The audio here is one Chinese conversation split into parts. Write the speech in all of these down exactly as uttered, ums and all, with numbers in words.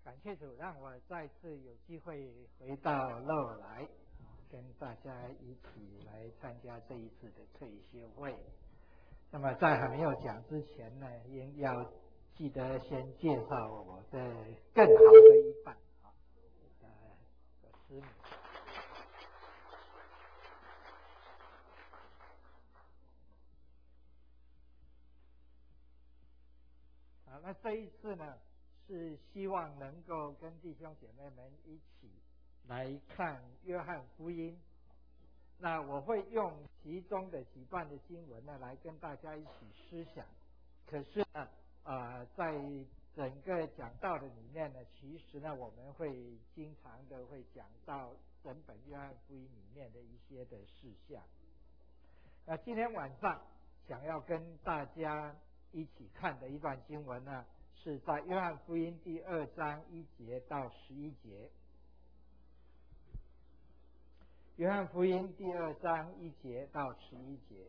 感谢主，让我再次有机会回到乐来，跟大家一起来参加这一次的退休会。那么在还没有讲之前呢，也要记得先介绍我的更好的一半啊，呃，师母。啊，那这一次呢，是希望能够跟弟兄姐妹们一起来看约翰福音。那我会用其中的几段的经文呢，来跟大家一起思想。可是呢，啊、呃，在整个讲道的里面呢，其实呢，我们会经常的会讲到整本约翰福音里面的一些的事项。那今天晚上想要跟大家一起看的一段经文呢，是在约翰福音第二章一节到十一节。约翰福音第二章一节到十一节。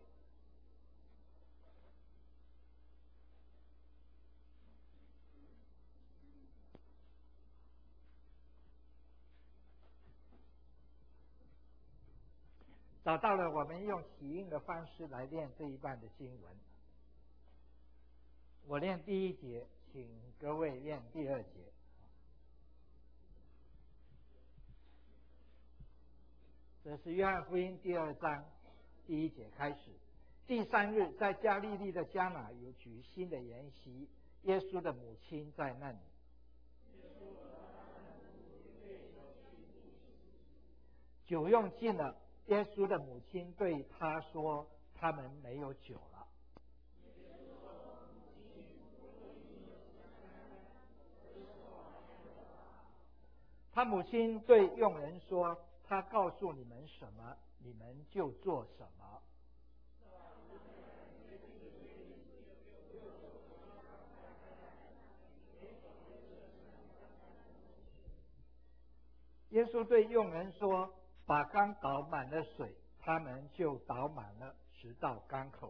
找到了，我们用起印的方式来念这一段的经文。我念第一节，请各位念第二节。这是约翰福音第二章第一节开始。第三日，在加利利的迦拿有举新的筵席，耶稣的母亲在那里。酒用尽了，耶稣的母亲对他说：“他们没有酒了。”他母亲对佣人说：“他告诉你们什么，你们就做什么。”耶稣对佣人说：“把缸倒满了水。”他们就倒满了，直到缸口。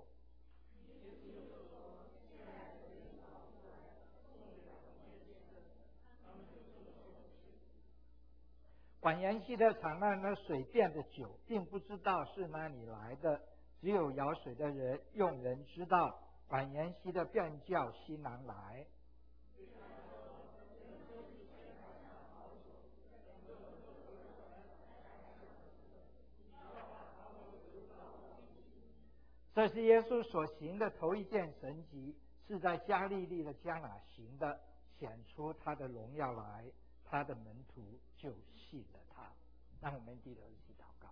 管筵席的尝了那水变的酒，并不知道是哪里来的，只有舀水的人用人知道。管筵席的便叫新郎来。这是耶稣所行的头一件神迹，是在加利利的迦拿行的，显出他的荣耀来，他的门徒就信了他。让我们低头一起祷告。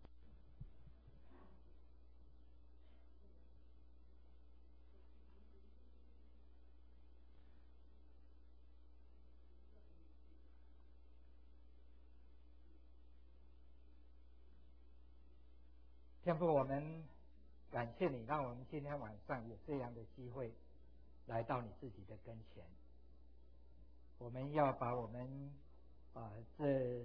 天父，我们感谢你，让我们今天晚上有这样的机会来到你自己的跟前。我们要把我们啊、呃、这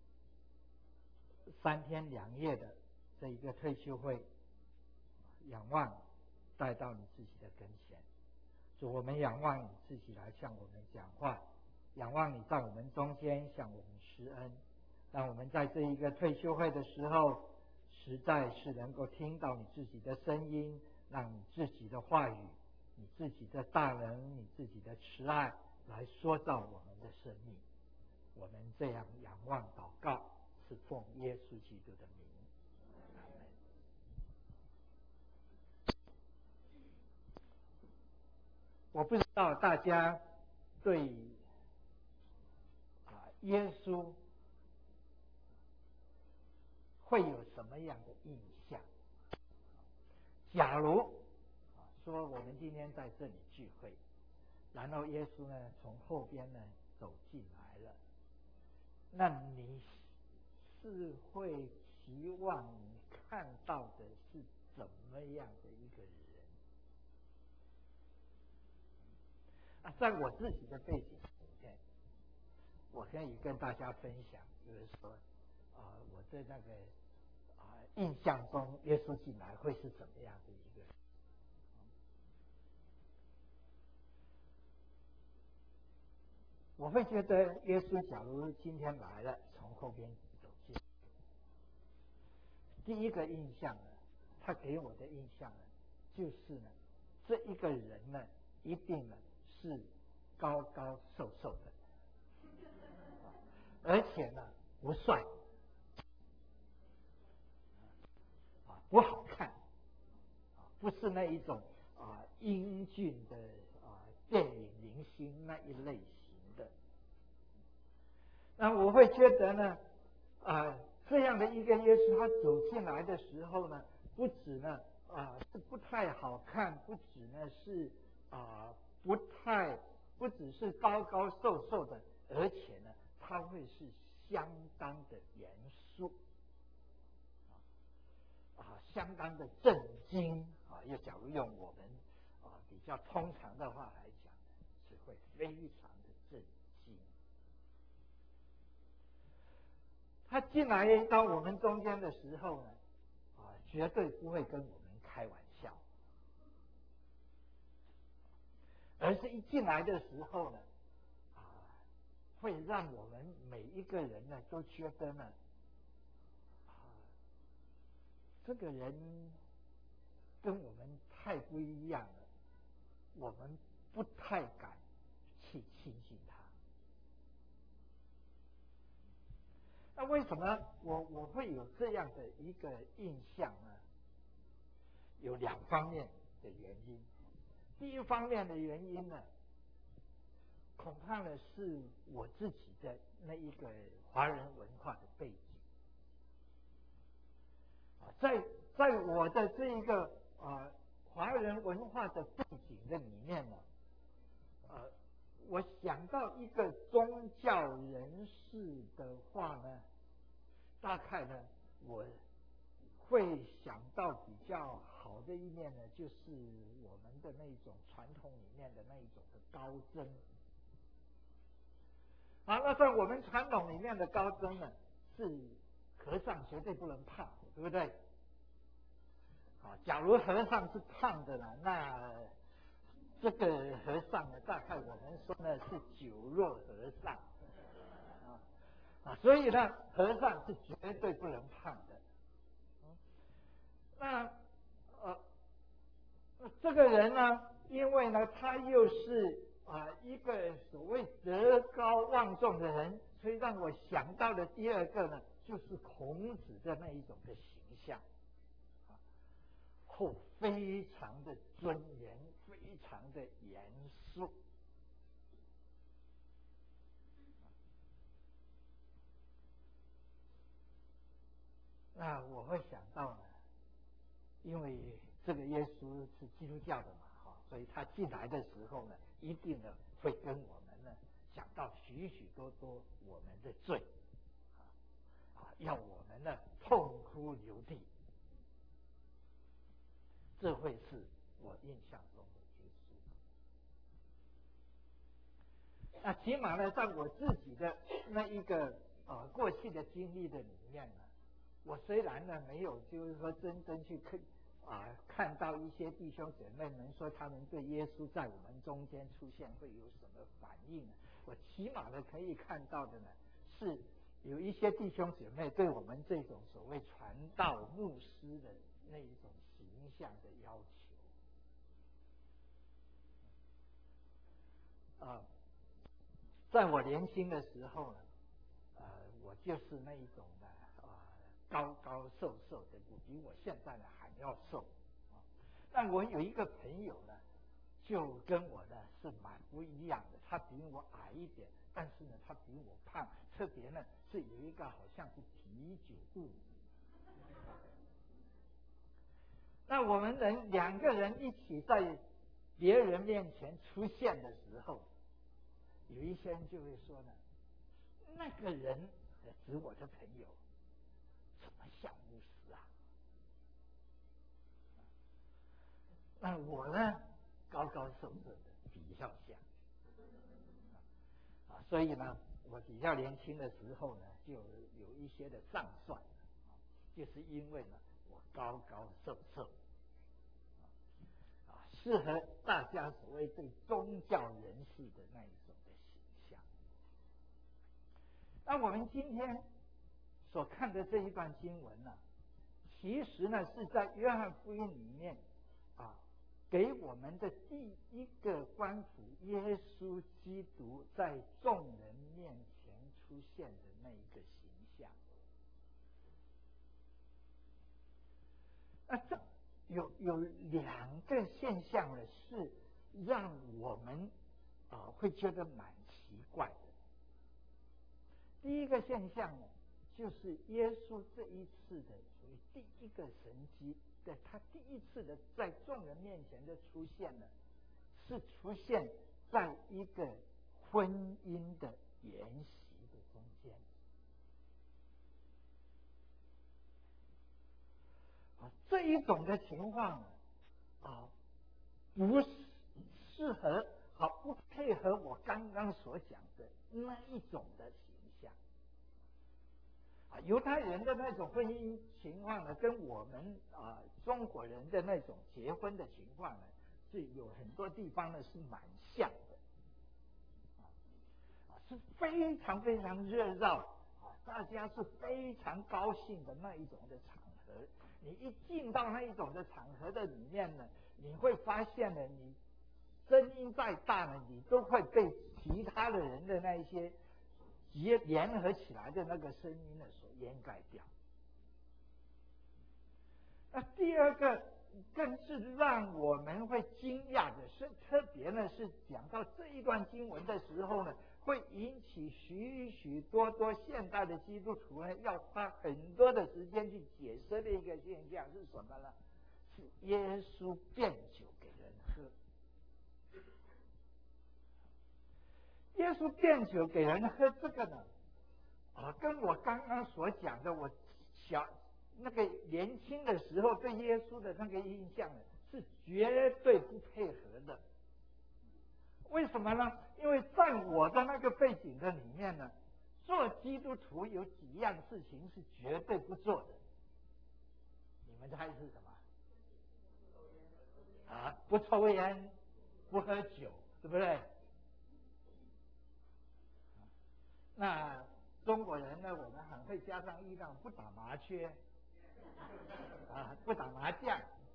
三天两夜的这一个退休会仰望带到你自己的跟前。主，我们仰望你自己来向我们讲话，仰望你在我们中间向我们施恩，让我们在这一个退休会的时候，实在是能够听到你自己的声音，让你自己的话语，你自己的大能，你自己的慈爱来塑造我们的生命。我们这样仰望祷告，是奉耶稣基督的名。阿们。我不知道大家对啊耶稣会有什么样的印象？假如啊说我们今天在这里聚会，然后耶稣呢从后边呢走进来了，那你是会期望你看到的是怎么样的一个人？啊，在我自己的背景里面，我可以跟大家分享，就是说，啊、呃，我在那个啊、呃、印象中，耶稣进来会是怎么样的一个人？ 我会觉得耶稣假如今天来了，从后边走进，第一个印象呢，他给我的印象呢，就是呢，这一个人呢，一定呢是高高瘦瘦的，而且呢不帅，啊不好看，啊不是那一种啊英俊的啊电影明星那一类型的。那我会觉得呢，啊这样的一个耶稣，他走进来的时候呢，不止呢啊是不太好看，不止呢是啊不太不只是高高瘦瘦的，而且呢他会是相当的严肃，啊相当的震惊啊。又假如用我们啊比较通常的话来讲，是会非常的震惊。他进来到我们中间的时候呢，啊，绝对不会跟我们开玩笑，而是一进来的时候呢，啊，会让我们每一个人呢都觉得呢，啊，这个人跟我们太不一样了，我们不太敢去亲近他。那为什么我我会有这样的一个印象呢？有两方面的原因。第一方面的原因呢，恐怕呢是我自己的那一个华人文化的背景。啊，在在我的这一个啊华人文化的背景的里面呢，呃，我想到一个宗教人士的话呢，大概呢，我会想到比较好的一面呢，就是我们的那种传统里面的那一种的高僧。好，那在我们传统里面的高僧呢，是和尚绝对不能胖的，对不对？好，假如和尚是胖的呢，那这个和尚呢，大概我们说呢是酒肉和尚。啊，所以呢，和尚是绝对不能胖的。那呃，这个人呢，因为呢，他又是啊、呃、一个所谓德高望重的人，所以让我想到的第二个呢，就是孔子的那一种的形象，啊，后非常的尊严，非常的严肃。那我会想到呢，因为这个耶稣是基督教的嘛，哈，所以他进来的时候呢，一定呢会跟我们呢讲到许许多多我们的罪，啊，要我们呢痛哭流涕，这会是我印象中的耶稣。那起码呢，在我自己的那一个呃过去的经历的里面呢，我虽然呢没有就是说真正去看啊看到一些弟兄姐妹们说他们对耶稣在我们中间出现会有什么反应，我起码呢可以看到的呢是有一些弟兄姐妹对我们这种所谓传道牧师的那一种形象的要求。啊，在我年轻的时候呢，呃，我就是那一种的啊，高高瘦瘦的，比我现在呢还要瘦。啊，但我有一个朋友呢，就跟我呢是蛮不一样的，他比我矮一点，但是呢他比我胖，特别呢是有一个好像是啤酒肚。那我们人两个人一起在别人面前出现的时候，有一些人就会说呢，那个人指我的朋友怎么像牧师啊？那我呢高高瘦瘦的，比较像啊，所以呢，我比较年轻的时候呢，就有一些的上算，就是因为呢我高高瘦瘦，啊，适合大家所谓对宗教人士的那一种的形象。 那我们今天所看的这一段经文呢，其实呢是在约翰福音里面啊，给我们的第一个关乎耶稣基督在众人面前出现的那一个形象。那这有有两个现象呢，是让我们啊会觉得蛮奇怪的。第一个现象呢，就是耶稣这一次的属于第一个神迹的，他第一次的在众人面前的出现呢，是出现在一个婚姻的筵席的中间。啊，这一种的情况啊，不适合，好不配合我刚刚所讲的那一种的形象。啊，犹太人的那种婚姻情况呢，跟我们啊中国人的那种结婚的情况呢，是有很多地方呢是蛮像的，啊，是非常非常热闹，啊，大家是非常高兴的那一种的场合。你一进到那一种的场合的里面呢，你会发现呢，你声音再大呢，你都会被其他的人的那一些结联合起来的那个声音呢所掩盖掉。那第二个更是让我们会惊讶的是，特别呢是讲到这一段经文的时候呢，会引起许许多多现代的基督徒呢要花很多的时间去解释的一个现象是什么呢？是耶稣变酒给人喝。耶稣变酒给人喝这个呢，啊，跟我刚刚所讲的，我小那个年轻的时候对耶稣的那个印象呢，是绝对不配合的。为什么呢？因为在我的那个背景的里面呢，做基督徒有几样事情是绝对不做的。你们猜是什么？啊，不抽烟，不喝酒，对不对？那中国人呢，我们很会加上一样，不打麻雀，啊，不打麻将，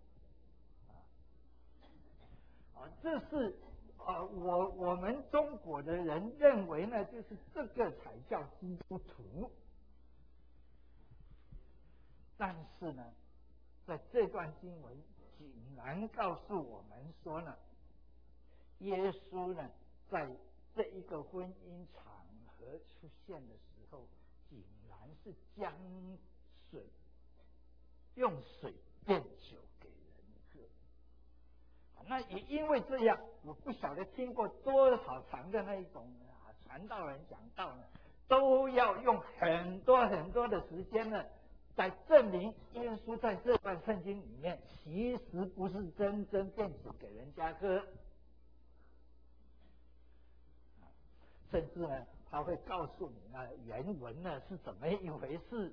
啊，这是呃，我我们中国的人认为呢，就是这个才叫基督徒。但是呢，在这段经文竟然告诉我们说呢，耶稣呢，在这一个婚姻场合出现的时候，竟然是将水用水变酒给人喝。那也因为这样，我不晓得听过多少场的那一种啊传道人讲道呢，都要用很多很多的时间呢，在证明耶稣在这段圣经里面其实不是真正变酒给人家喝。甚至呢，他会告诉你呢，原文呢是怎么一回事。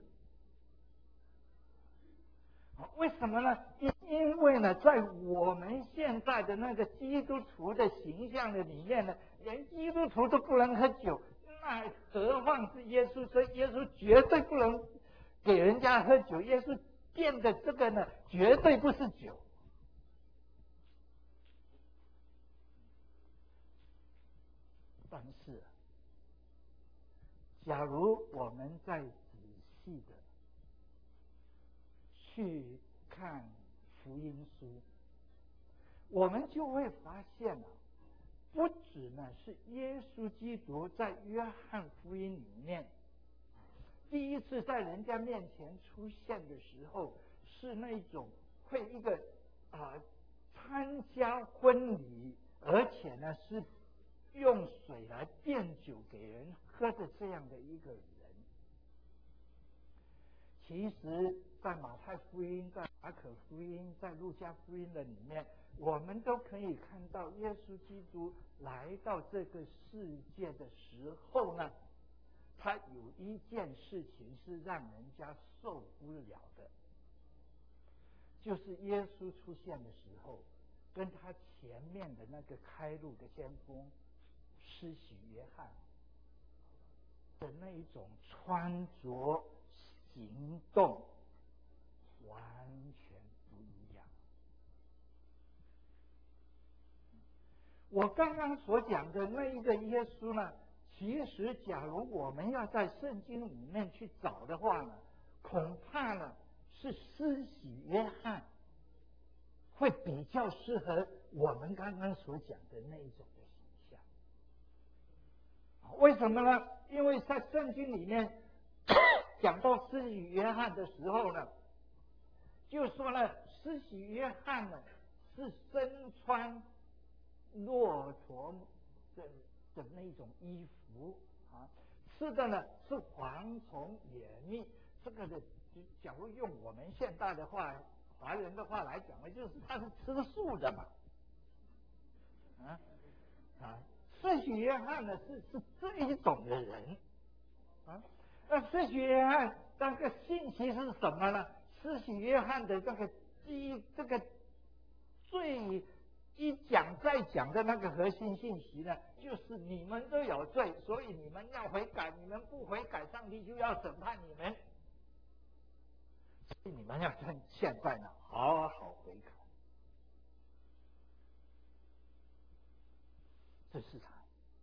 为什么呢？因因为呢，在我们现在的那个基督徒的形象的里面呢，连基督徒都不能喝酒，那何况是耶稣？所以耶稣绝对不能给人家喝酒。耶稣变的这个呢，绝对不是酒。但是，假如我们再仔细的去看福音书，我们就会发现啊，不止呢是耶稣基督在约翰福音里面第一次在人家面前出现的时候，是那种会一个啊、呃、参加婚礼，而且呢是用水来变酒给人喝的这样的一个人。其实在马太福音、在马可福音、在路加福音的里面，我们都可以看到耶稣基督来到这个世界的时候呢，他有一件事情是让人家受不了的，就是耶稣出现的时候，跟他前面的那个开路的先锋施洗约翰， 的那一种穿着、行动完全不一样。我刚刚所讲的那一个耶稣呢，其实假如我们要在圣经里面去找的话呢，恐怕呢是施洗约翰会比较适合我们刚刚所讲的那一种的形象。为什么呢？因为在圣经里面讲到施洗约翰的时候呢，就说呢，施洗约翰呢是身穿骆驼的的那种衣服啊，吃的呢是蝗虫野蜜。这个的，假如用我们现代的话，华人的话来讲呢，就是他是吃素的嘛，啊啊，施洗约翰呢是是这一种的人啊。那施洗约翰那个信息是什么呢？施洗约翰的这个第这个最一讲再讲的那个核心信息呢，就是你们都有罪，所以你们要悔改，你们不悔改，上帝就要审判你们，所以你们要趁现在呢好好悔改。这是他。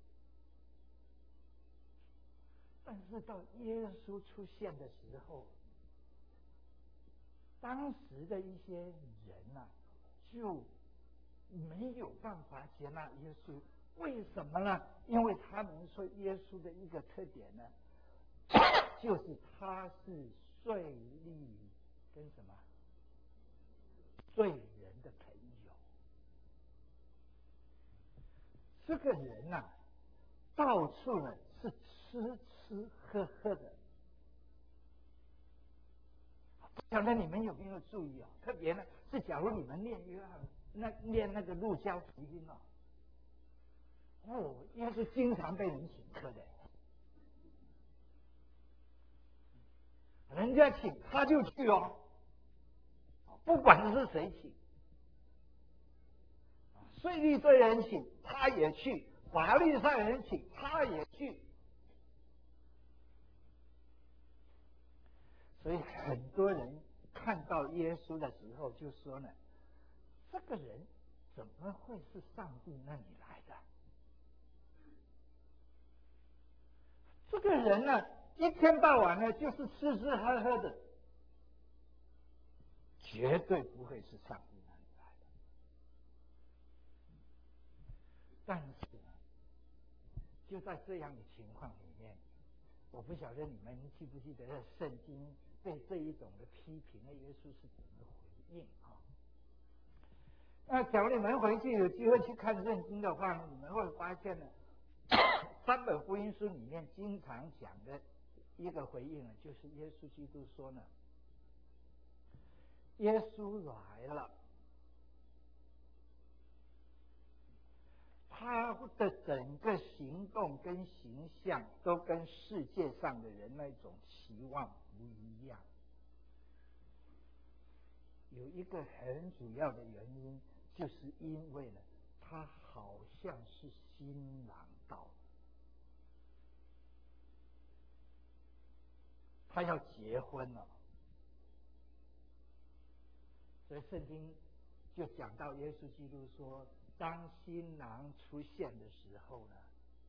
但是到耶稣出现的时候，当时的一些人啊，就没有办法接纳耶稣。为什么呢？因为他们说耶稣的一个特点呢，就是他是税吏跟什么罪人的朋友。这个人啊，到处呢是吃吃喝喝的。不晓得你们有没有注意啊？特别呢是假如你们念约翰那念那个路加福音啊，哦，耶稣经常被人请客的，人家请他就去哦，不管是谁请，税吏罪人请他也去，法利赛人请他也去。所以很多人看到耶稣的时候就说呢，这个人怎么会是上帝那里来的？这个人呢，一天到晚呢就是吃吃喝喝的，绝对不会是上帝那里来的。但是呢，就在这样的情况里面，我不晓得你们记不记得圣经对这一种的批评的耶稣是怎么回应啊？那假如你们回去有机会去看圣经的话，你们会发现呢，三本福音书里面经常讲的一个回应呢，就是耶稣基督说呢，耶稣来了，他的整个行动跟形象都跟世界上的人那种期望不一样。有一个很主要的原因，就是因为呢，他好像是新郎到了，他要结婚了，所以圣经就讲到耶稣基督说，当新郎出现的时候呢，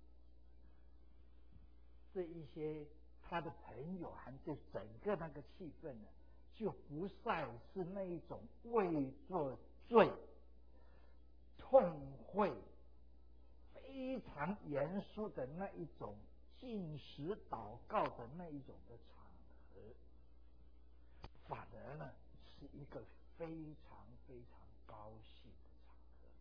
这一些他的朋友和这整个那个气氛呢，就不再是那一种为做罪痛悔非常严肃的那一种禁食祷告的那一种的场合，反而呢是一个非常非常高兴的场合。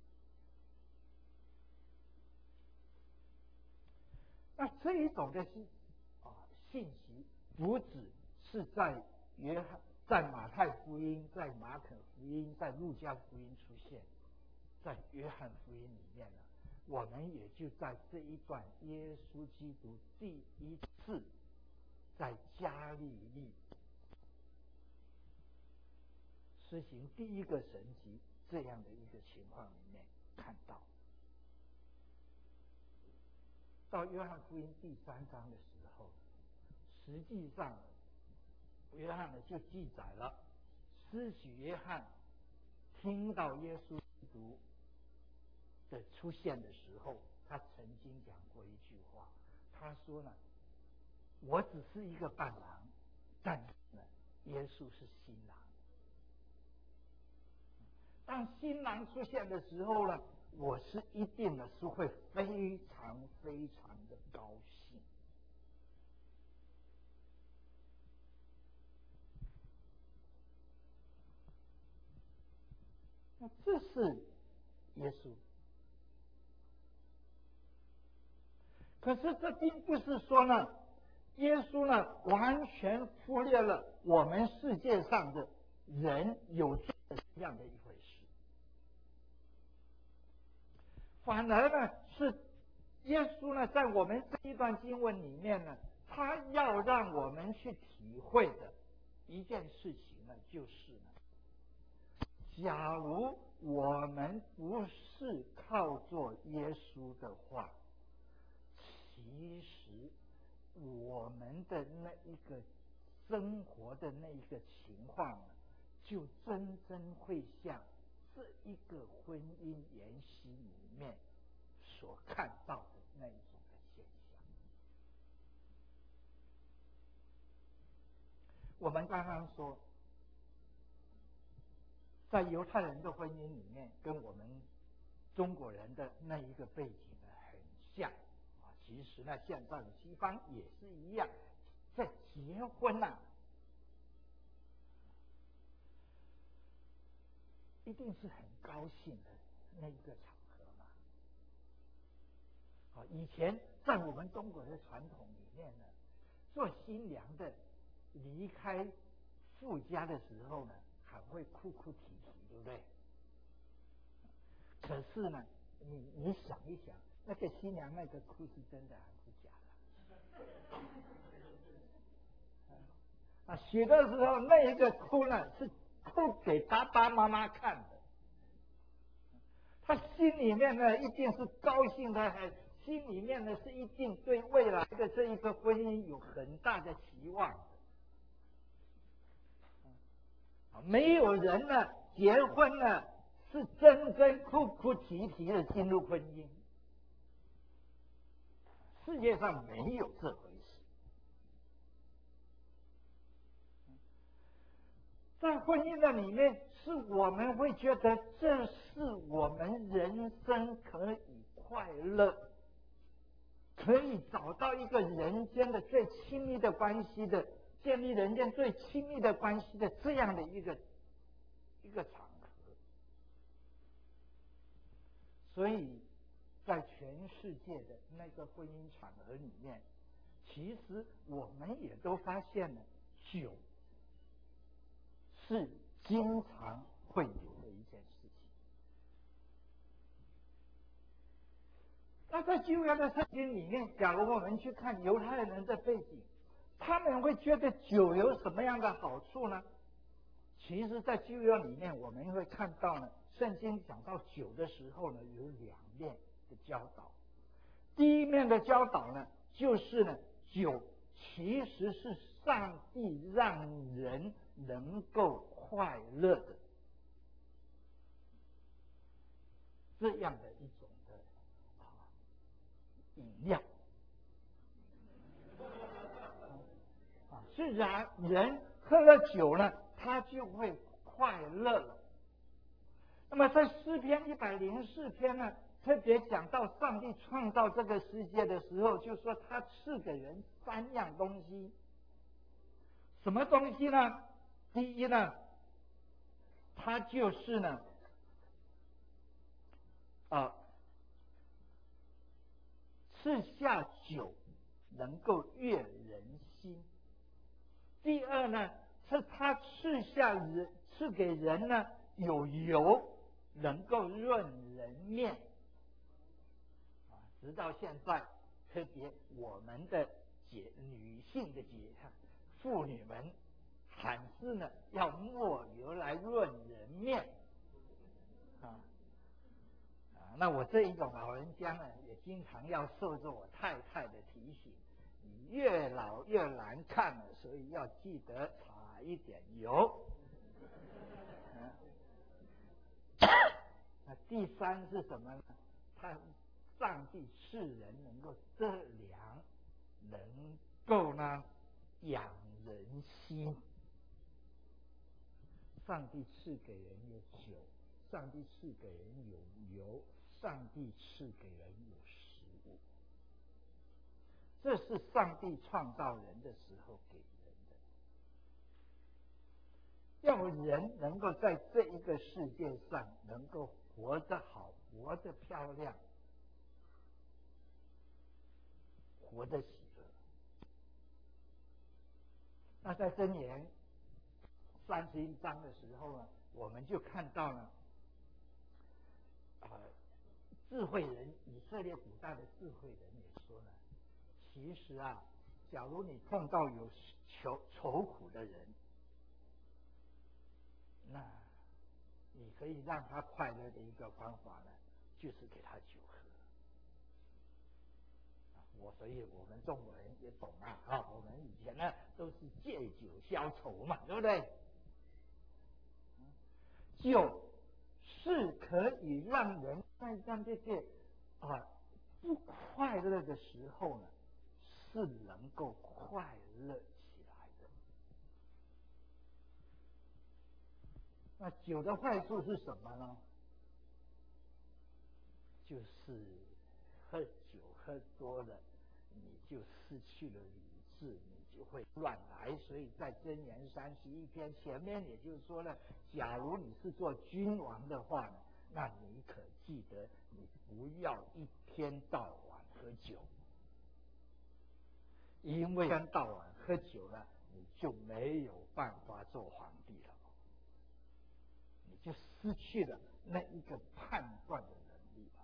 那这一种的信啊信息，不只是在约翰、在马太福音、在马可福音、在路加福音出现，在约翰福音里面呢，我们也就在这一段耶稣基督第一次在加利利实行第一个神迹这样的一个情况里面看到。 到约翰福音第三章的时候，实际上约翰呢就记载了施洗约翰听到耶稣基督的出现的时候，他曾经讲过一句话，他说呢，我只是一个伴郎，但是呢，耶稣是新郎。当新郎出现的时候呢，我是一定的是会非常非常的高兴。那这是耶稣。可是这并不是说呢，耶稣呢完全忽略了我们世界上的人有这样的一回事，反而呢是耶稣呢在我们这一段经文里面呢，他要让我们去体会的一件事情呢，就是呢，假如我们不是靠做耶稣的话，其实我们的那一个生活的那一个情况呢，就真正会像这一个婚姻筵席里面所看到的那一种的现象。我们刚刚说，在犹太人的婚姻里面，跟我们中国人的那一个背景呢很像。其实呢，现在的西方也是一样，在结婚啊，一定是很高兴的那一个场合嘛。好，以前在我们中国的传统里面呢，做新娘的离开夫家的时候呢，还会哭哭啼啼，对不对？可是呢，你你想一想，那个新娘那个哭是真的还是假的？啊，许的时候那一个哭呢，是哭给爸爸妈妈看的。他心里面呢，一定是高兴的很，心里面呢是一定对未来的这一个婚姻有很大的期望的。没有人呢结婚呢是真正哭哭啼啼的进入婚姻，世界上没有这回事。在婚姻的里面，是我们会觉得这是我们人生可以快乐，可以找到一个人间的最亲密的关系的，建立人间最亲密的关系的这样的一个一个场合。所以在全世界的那个婚姻场合里面，其实我们也都发现了，酒是经常会有的一件事情。那在旧约的圣经里面，假如我们去看犹太人的背景，他们会觉得酒有什么样的好处呢？其实在旧约里面我们会看到呢，圣经讲到酒的时候呢，有两面的教导。第一面的教导呢，就是呢，酒其实是上帝让人能够快乐的这样的一种的啊饮料啊，是然人喝了酒呢，他就会快乐了。那么在诗篇一百零四篇呢，特别讲到上帝创造这个世界的时候，就说他赐给人三样东西。什么东西呢？第一呢，它就是呢，啊，赐下酒能够悦人心。第二呢，是他赐下人赐给人呢有油，能够润人面。啊，直到现在，特别我们的姐女性的姐妇女们，还是呢要抹油来润人面。啊啊， 啊，那我这一种老人家呢，也经常要受着我太太的提醒，你越老越难看了，所以要记得擦一点油。那第三是什么呢？他上帝是人能够遮量，能够呢养人心。上帝赐给人有酒，上帝赐给人有油，上帝赐给人有食物。这是上帝创造人的时候给人的，要人能够在这一个世界上能够活得好，活得漂亮，活得喜乐。那在箴言三十一章的时候呢，我们就看到了啊、呃，智慧人，以色列古代的智慧人也说了，其实啊，假如你碰到有愁愁苦的人，那你可以让他快乐的一个方法呢，就是给他酒喝。我所以我们中国人也懂啊，啊，我们以前呢都是借酒消愁嘛，对不对？酒是可以让人在让这些啊不快乐的时候呢，是能够快乐起来的。那酒的坏处是什么呢？就是喝酒喝多了，你就失去了理智，你就会乱来。所以在箴言三十一篇前面也就说了，假如你是做君王的话呢，那你可记得，你不要一天到晚喝酒，因为一天到晚喝酒了，你就没有办法做皇帝了，你就失去了那一个判断的能力了。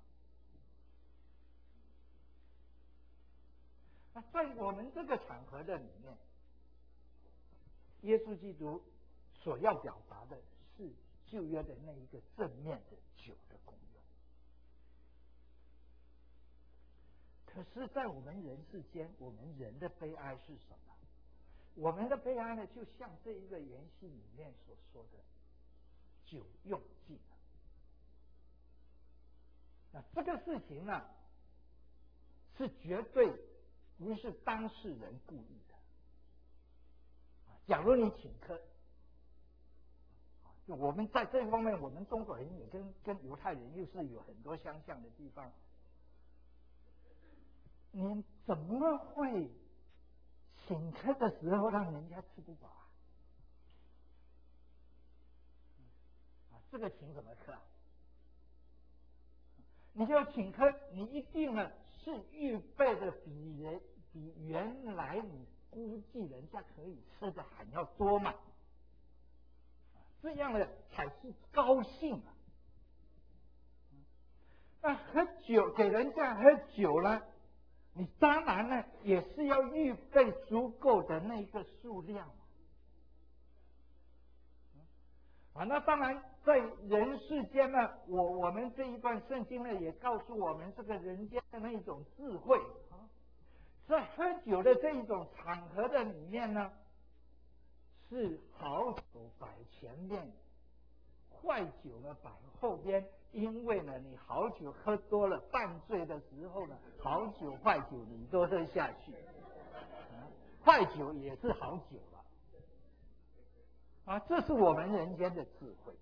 那在我们这个场合的里面，耶稣基督所要表达的是旧约的那一个正面的酒的功用。可是在我们人世间，我们人的悲哀是什么？我们的悲哀呢，就像这一个言戏里面所说的，酒用尽了。那这个事情呢，是绝对不是当事人故意的。假如你请客，我们在这方面，我们中国人也跟跟犹太人又是有很多相像的地方。你怎么会请客的时候让人家吃不饱啊？啊，这个请什么客啊？你就请客，你一定呢是预备的比人比原来你估计人家可以吃的还要多嘛，这样的才是高兴啊。那喝酒给人家喝酒了，你当然呢也是要预备足够的那个数量啊。那当然在人世间呢，我我们这一段圣经呢也告诉我们这个人间的那种智慧啊，在喝酒的这一种场合的里面呢，是好酒摆前面，坏酒呢摆后边。因为呢，你好酒喝多了，半醉的时候呢，好酒坏酒你都喝下去，啊、坏酒也是好酒了，啊，这是我们人间的智慧。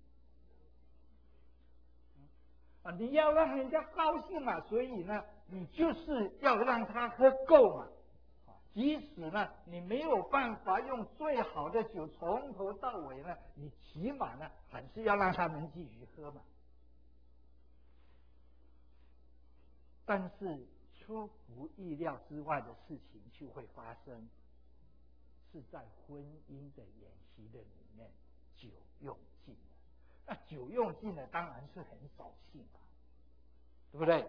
啊，你要让人家高兴嘛，所以呢，你就是要让他喝够嘛。即使呢，你没有办法用最好的酒从头到尾呢，你起码呢，还是要让他们继续喝嘛。但是出乎意料之外的事情就会发生，是在婚姻的演习的里面，酒用尽了。那酒用尽了，当然是很扫兴啊，对不对？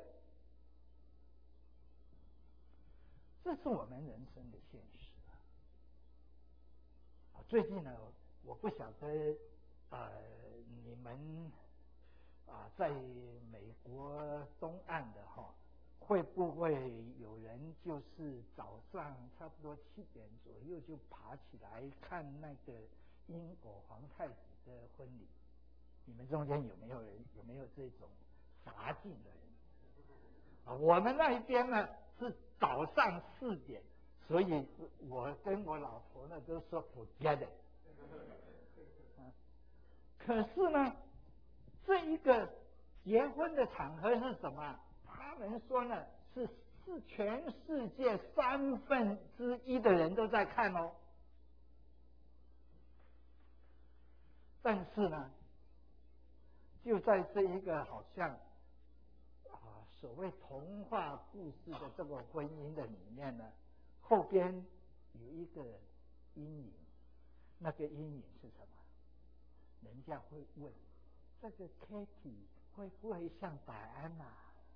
这是我们人生的现实啊。最近呢，我不晓得呃你们啊，在美国东岸的哈，会不会有人就是早上差不多七点左右就爬起来看那个英国皇太子的婚礼？你们中间有没有人有没有这种乏劲的人？啊，我们那一边呢是早上四点，所以我跟我老婆呢都说 forget it。可是呢，这一个结婚的场合是什么？他们说呢，是是全世界三分之一的人都在看哦。但是呢，就在这一个好像啊所谓童话故事的这个婚姻的里面呢，后边有一个阴影，那个阴影是什么？人家会问，这个 Katie 会不会像戴安娜？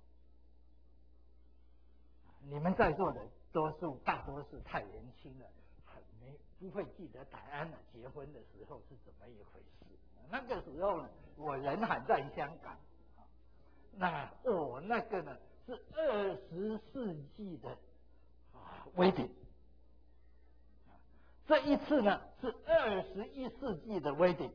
你们在座的多数大多数太年轻了，很没不会记得戴安娜结婚的时候是怎么一回事。那个时候呢，我人还在香港，那哦那个呢是二十世纪的啊 wedding， 这一次呢是二十一世纪的 wedding。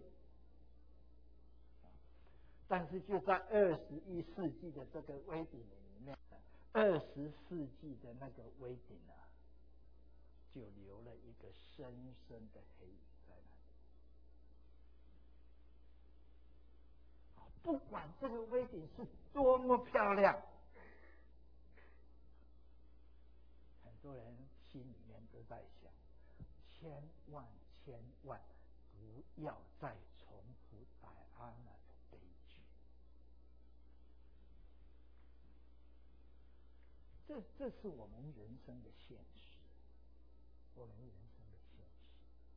但是就在二十一世纪的这个威顶里面，二十世纪的那个威顶啊，就留了一个深深的黑影在那里。不管这个威顶是多么漂亮，很多人心里面都在想，千万千万不要再重复戴安娜的悲剧。这这是我们人生的现实，我们人生的现实。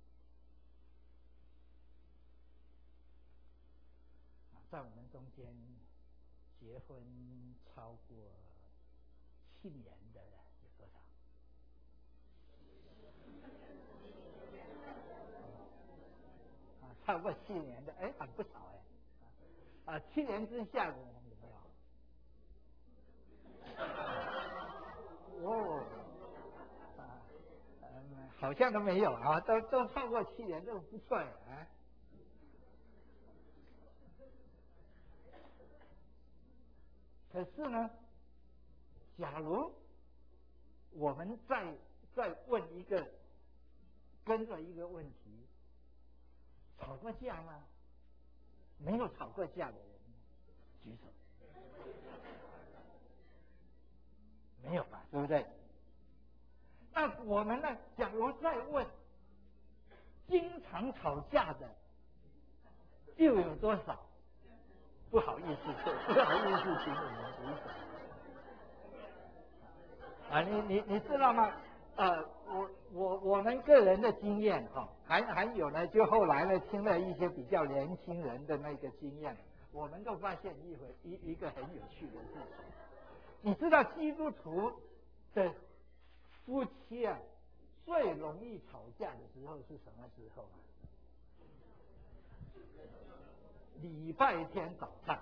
啊，在我们中间结婚超过七年的有多少？啊，超过七年的，哎，很不少哎。啊，七年之下的有没有？哦，啊，嗯，好像都没有啊，都都超过七年，都不错啊。可是呢，假如我们再再问一个跟着一个问题，吵过架吗？没有吵过架的人举手。没有吧，对不对？那我们呢？假如再问，经常吵架的又有多少？不好意思，不好意思，请你们举手。啊，你你你知道吗？呃，我我我们个人的经验哈、哦，还还有呢，就后来呢，听了一些比较年轻人的那个经验，我们都发现一回一一个很有趣的事情。你知道基督徒的夫妻啊，最容易吵架的时候是什么时候啊？礼拜天早上。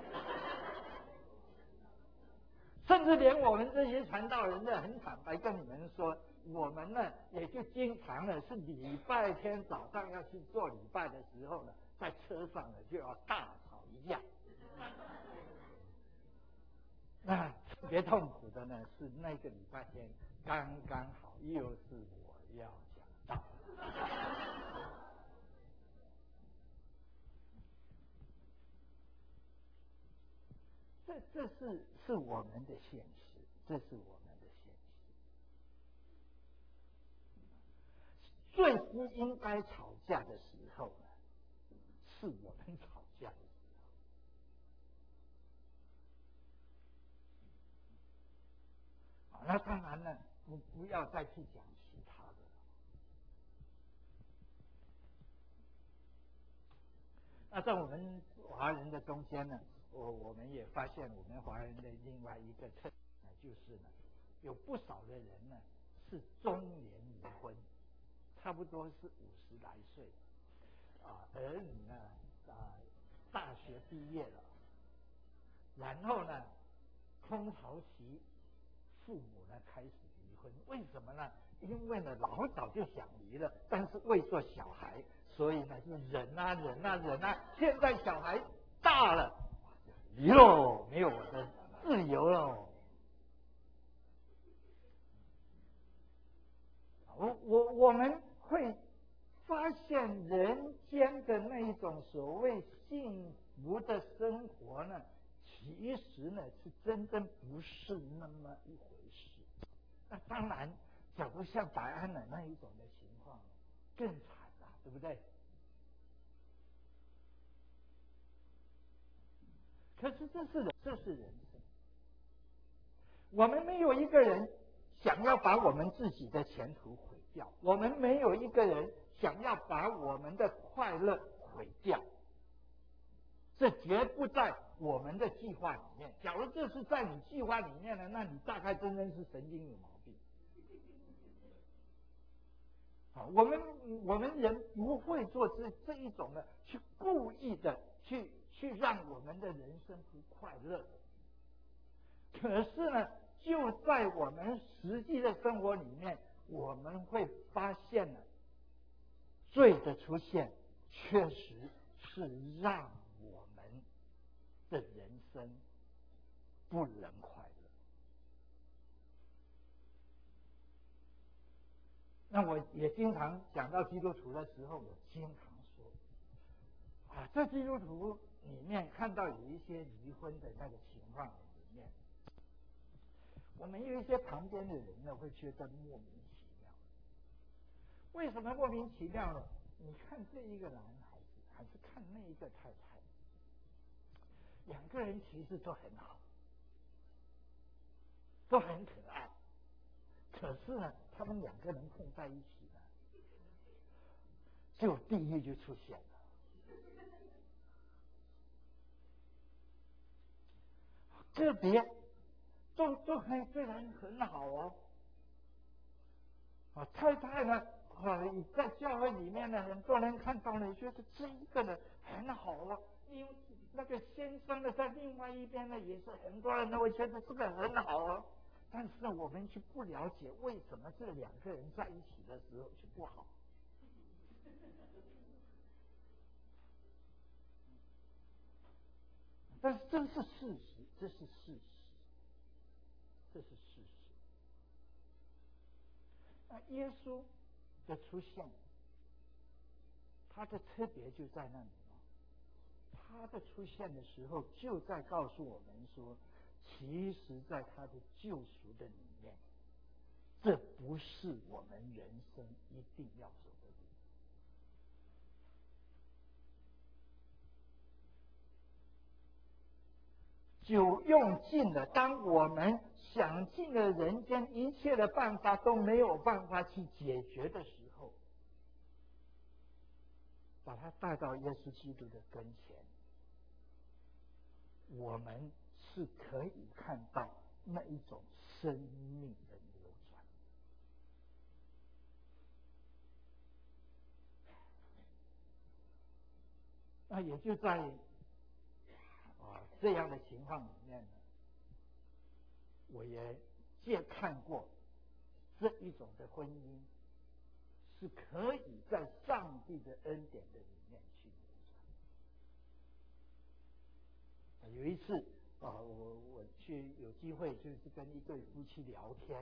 甚至连我们这些传道人呢，很坦白跟你们说，我们呢也就经常呢是礼拜天早上要去做礼拜的时候呢，在车上呢就要大吵一架。那特别痛苦的呢是那个礼拜天刚刚好又是我要讲道。这这是是我们的现实，这是我们的现实。最不应该吵架的时候呢，是我们吵架的时候。那当然呢，不不要再去讲其他的了。那在我们华人的中间呢，我我们也发现我们华人的另外一个特点呢，就是呢，有不少的人呢是中年离婚，差不多是五十来岁，啊，儿女呢啊大学毕业了， 然后呢，空巢期，父母呢开始离婚，为什么呢？因为呢老早就想离了，但是为做小孩，所以呢是忍啊忍啊忍啊，现在小孩大了，离喽，没有我的自由喽。我我我们会发现人间的那一种所谓幸福的生活呢，其实呢是真正不是那么一回事。那当然，假如像白安的那一种的情况，更惨了，对不对？可是这是这是人生，我们没有一个人想要把我们自己的前途毁掉，我们没有一个人想要把我们的快乐毁掉，这绝不在我们的计划里面。假如这是在你计划里面呢，那你大概真正是神经有毛病。好，我们我们人不会做这这一种的，去故意的去去让我们的人生不快乐。可是呢，就在我们实际的生活里面，我们会发现呢，罪的出现确实是让我们的人生不能快乐。那我也经常讲到基督徒的时候，我经常说，啊，在基督徒里面看到有一些离婚的那个情况里面，我们有一些旁边的人呢，会觉得莫名其妙。为什么莫名其妙呢？你看这一个男孩子，还是看那一个太太，两个人其实都很好，都很可爱，可是呢，他们两个人碰在一起呢，就地狱就出现了。个别都都很虽然很好哦，啊，太太呢，啊，在教会里面呢，很多人看到了，觉得这一个呢很好啊，因为那个先生呢，在另外一边呢，也是很多人都会觉得这个很好啊。但是呢，我们却不了解为什么这两个人在一起的时候就不好。但是这是事实，这是事实，这是事实。那耶稣的出现，他的特别就在那里。他的出现的时候，就在告诉我们说，其实在他的救赎的里面，这不是我们人生一定要走的路。酒用尽了，当我们想尽了人间一切的办法都没有办法去解决的时候，把他带到耶稣基督的跟前，我们是可以看到那一种生命的流转。那也就在啊这样的情况里面呢，我也借看过这一种的婚姻是可以在上帝的恩典的里面去流传。有一次啊，我我去有机会就是跟一对夫妻聊天，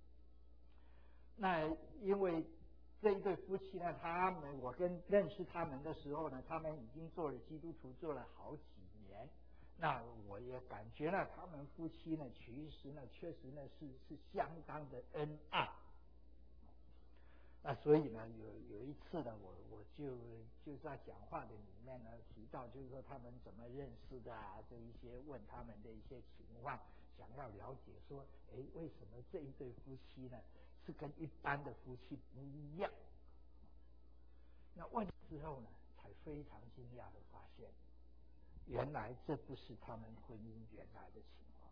那因为这一对夫妻呢，他们我跟认识他们的时候呢，他们已经做了基督徒做了好几年，那我也感觉呢，他们夫妻呢，其实呢，确实呢是是相当的恩爱。那所以呢，有有一次呢，我我就就在讲话的里面呢提到，就是说他们怎么认识的啊，这一些问他们的一些情况，想要了解说，哎，为什么这一对夫妻呢是跟一般的夫妻不一样？那问之后呢，才非常惊讶的发现，原来这不是他们婚姻原来的情况。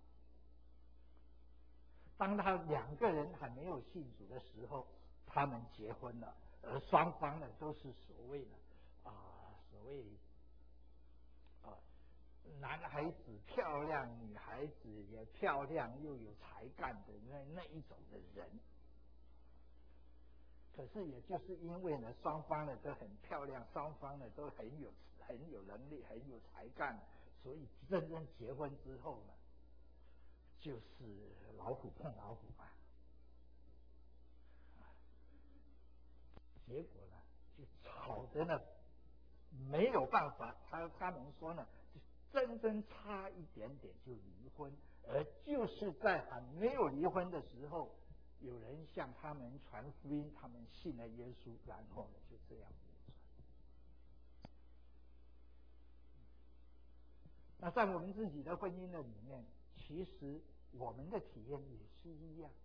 当他两个人还没有信主的时候，他们结婚了，而双方呢都是所谓的啊，所谓啊男孩子漂亮，女孩子也漂亮，又有才干的那那一种的人。可是也就是因为呢，双方呢都很漂亮，双方呢都很有很有能力，很有才干，所以真正结婚之后呢，就是老虎碰老虎嘛。结果呢，就吵得呢没有办法，他他们说呢，真真差一点点就离婚，而就是在还没有离婚的时候，有人向他们传福音，他们信了耶稣，然后呢就这样。那在我们自己的婚姻的里面，其实我们的体验也是一样。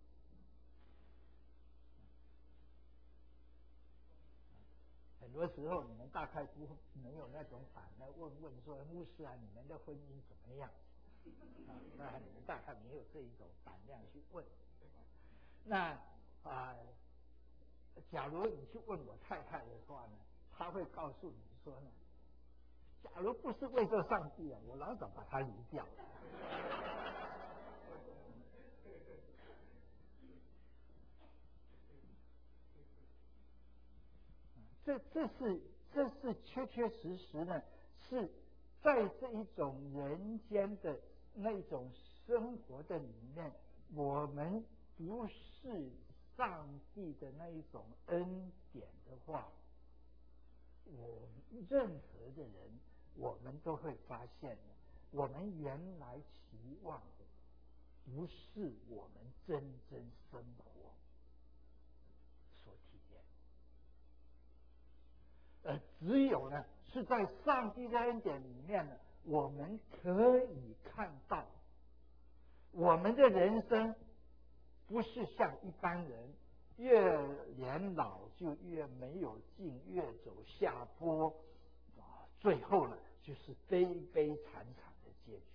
很多时候你们大概不没有那种胆来问问说，牧师啊，你们的婚姻怎么样？啊，那你们大概没有这一种胆量去问。那啊、呃，假如你去问我太太的话呢，她会告诉你说呢，假如不是为这上帝啊，我老早把他离掉了。这这是这是确确实实呢，是在这一种人间的那种生活的里面，我们不是上帝的那一种恩典的话，我任何的人，我们都会发现，我们原来期望的不是我们真正生活所体验，而只有呢是在上帝的恩典里面呢，我们可以看到我们的人生不是像一般人越年老就越没有劲，越走下坡啊，最后呢就是悲悲惨惨的结局。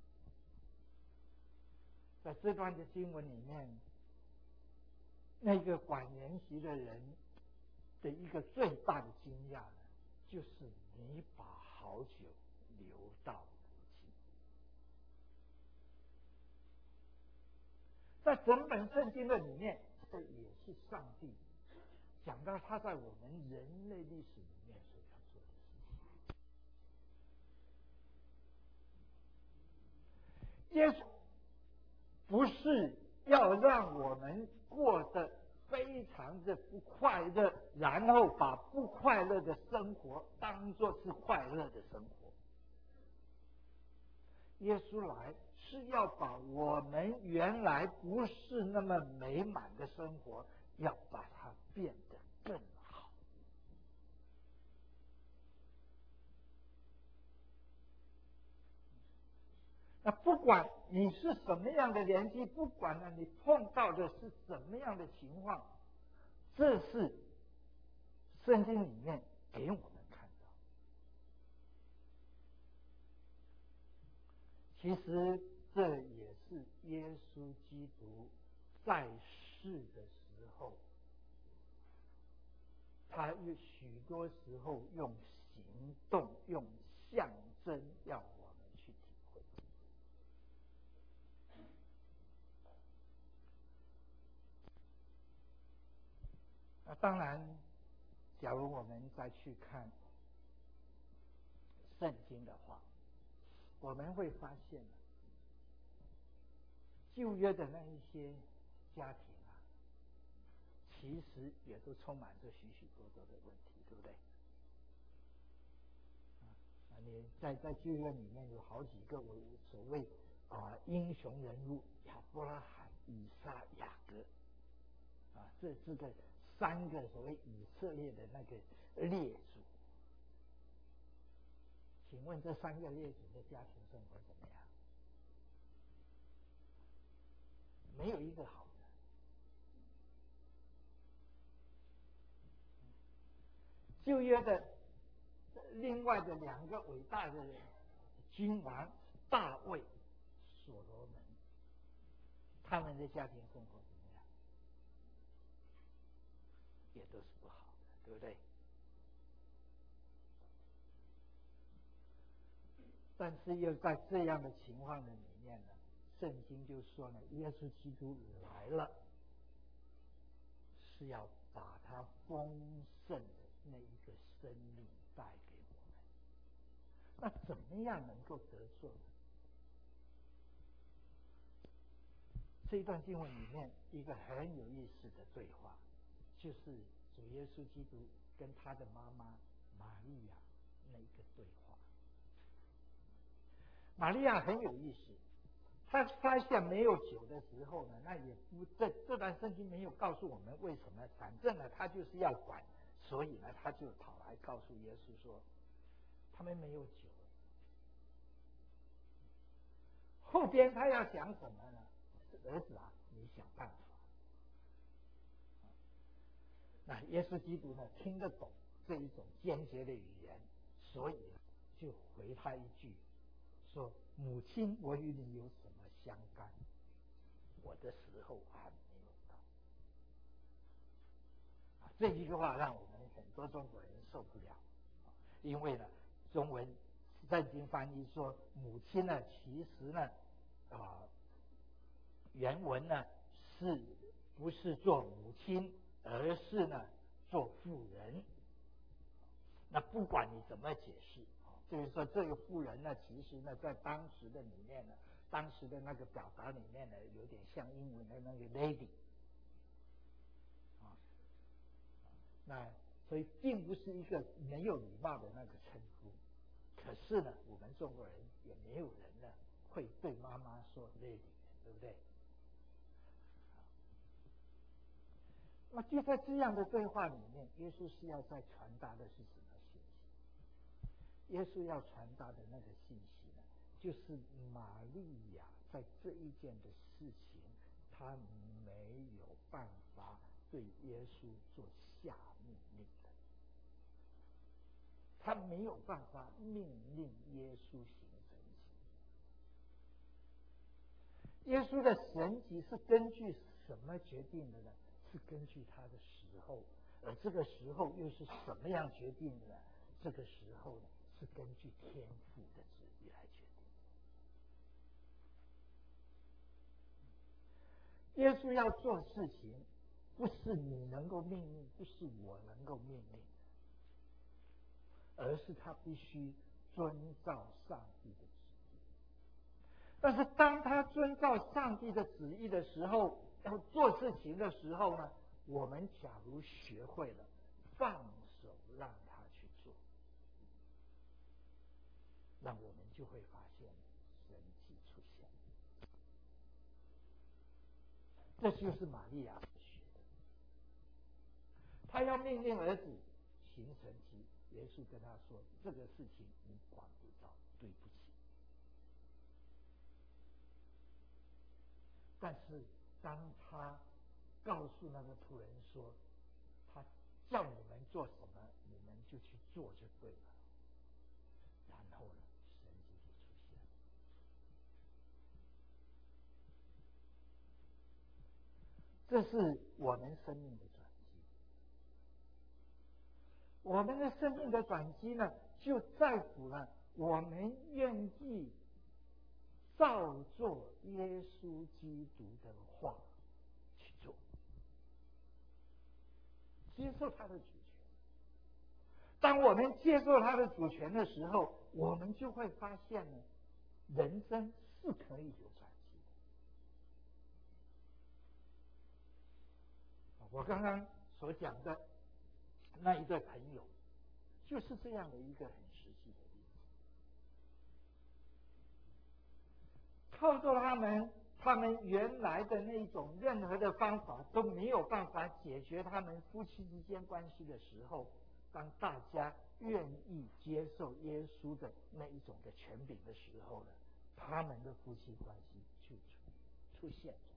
在这段的经文里面，那个管筵席的人的一个最大的惊讶呢，就是你把好酒留到如今。在整本圣经的里面，这也是上帝讲到他在我们人类历史里面所要做的事情。耶稣不是要让我们过得非常的不快乐，然后把不快乐的生活当作是快乐的生活。耶稣来是要把我们原来不是那么美满的生活，要把它变得更好。那不管你是什么样的年纪，不管呢你碰到的是什么样的情况，这是圣经里面给我们看到。其实这也是耶稣基督在世的时候，他许多时候用行动、用象征要我们去体会。那当然，假如我们再去看圣经的话，我们会发现，旧约的那一些家庭啊，其实也都充满着许许多多的问题，对不对？啊，你在在旧约里面有好几个我所谓啊、呃、英雄人物，亚伯拉罕、以撒、雅各，啊，这这个三个所谓以色列的那个列祖。请问这三个列祖的家庭生活怎么样？没有一个好的。旧约的另外的两个伟大的君王大卫、所罗门，他们的家庭生活怎么样？也都是不好的，对不对？ 但是又在这样的情况的里面呢，圣经就说呢，耶稣基督来了，是要把他丰盛的那一个生命带给我们。那怎么样能够得救呢？这一段经文里面一个很有意思的对话，就是主耶稣基督跟他的妈妈玛利亚那一个对话。玛利亚很有意思，她发现没有酒的时候呢，那也不这这段圣经没有告诉我们为什么，反正呢她就是要管，所以呢她就跑来告诉耶稣说，他们没有酒。后边他要讲什么呢？儿子啊，你想办法。那耶稣基督呢听得懂这一种坚决的语言，所以就回他一句说，母亲，我与你有什么相干？我的时候还没有到。啊，这一句话让我们很多中国人受不了，因为呢中文圣经翻译说母亲呢，其实呢啊、呃、原文呢是不是做母亲，而是呢做妇人。那不管你怎么解释，就是说这个妇人呢，其实呢在当时的里面呢，当时的那个表达里面呢，有点像英文的那个 lady 啊，那所以并不是一个没有礼貌的那个称呼。可是呢，我们中国人也没有人呢会对妈妈说 lady， 对不对？那就在这样的对话里面，耶稣是要在传达的是什么信息？耶稣要传达的那个信息呢，就是玛利亚在这一件的事情，她没有办法对耶稣做下命令的，她没有办法命令耶稣行神迹。耶稣的神迹是根据什么决定的呢？是根据他的时候，而这个时候又是什么样决定的呢？这个时候呢，是根据天父的旨意来决定。耶稣要做事情，不是你能够命令，不是我能够命令，而是他必须遵照上帝的旨意。但是当他遵照上帝的旨意的时候，要做事情的时候呢，我们假如学会了放手让他去做，那我们就会发现神迹出现。这就是玛利亚学的，他要命令儿子行神迹，耶稣跟他说，这个事情你管不到，对不起。但是当他告诉那个仆人说，他叫你们做什么，你们就去做就对了，然后呢，神迹就出现了。这是我们生命的转机。我们的生命的转机呢，就在乎呢，我们愿意照做耶稣基督的话去做，接受他的主权。当我们接受他的主权的时候，我们就会发现呢，人生是可以有转机的。我刚刚所讲的那一对朋友，就是这样的一个很实际的例子。靠着他们，他们原来的那种任何的方法都没有办法解决他们夫妻之间关系的时候，当大家愿意接受耶稣的那一种的权柄的时候呢，他们的夫妻关系就出现了。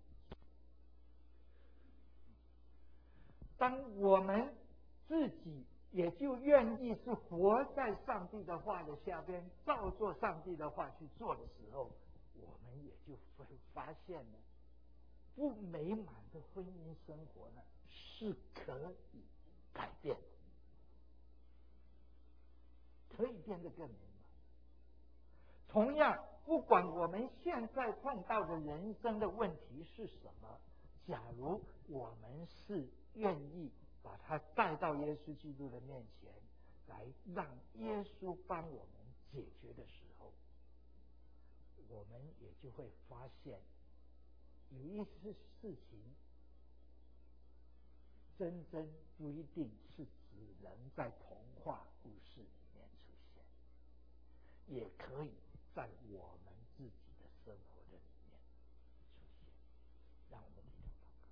当我们自己也就愿意是活在上帝的话的下边，照做上帝的话去做的时候，我们也就会发现呢，不美满的婚姻生活呢是可以改变的，可以变得更美满。 同样，不管我们现在碰到的人生的问题是什么，假如我们是愿意把它带到耶稣基督的面前，来让耶稣帮我们解决的时候，我们也就会发现，有一些事情真真不一定是只能在童话故事里面出现，也可以在我们自己的生活的里面出现。让我们低头祷告。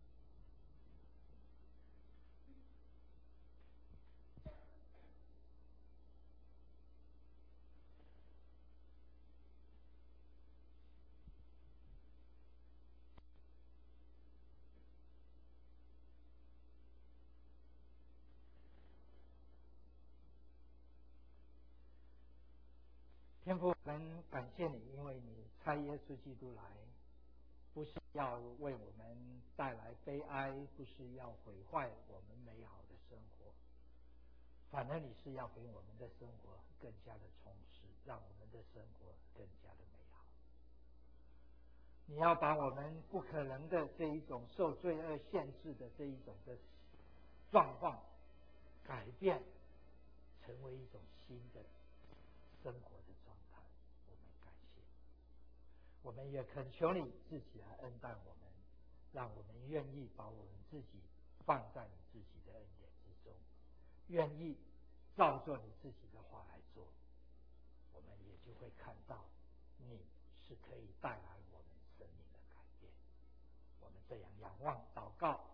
天父，我们感谢你，因为你差耶稣基督来，不是要为我们带来悲哀，不是要毁坏我们美好的生活，反而你是要给我们的生活更加的充实，让我们的生活更加的美好。你要把我们不可能的这一种受罪恶限制的这一种的状况改变，成为一种新的生活的状态。我们感谢，我们也恳求你自己来恩待我们，让我们愿意把我们自己放在你自己的恩典之中，愿意照着你自己的话来做，我们也就会看到你是可以带来我们生命的改变。我们这样仰望祷告，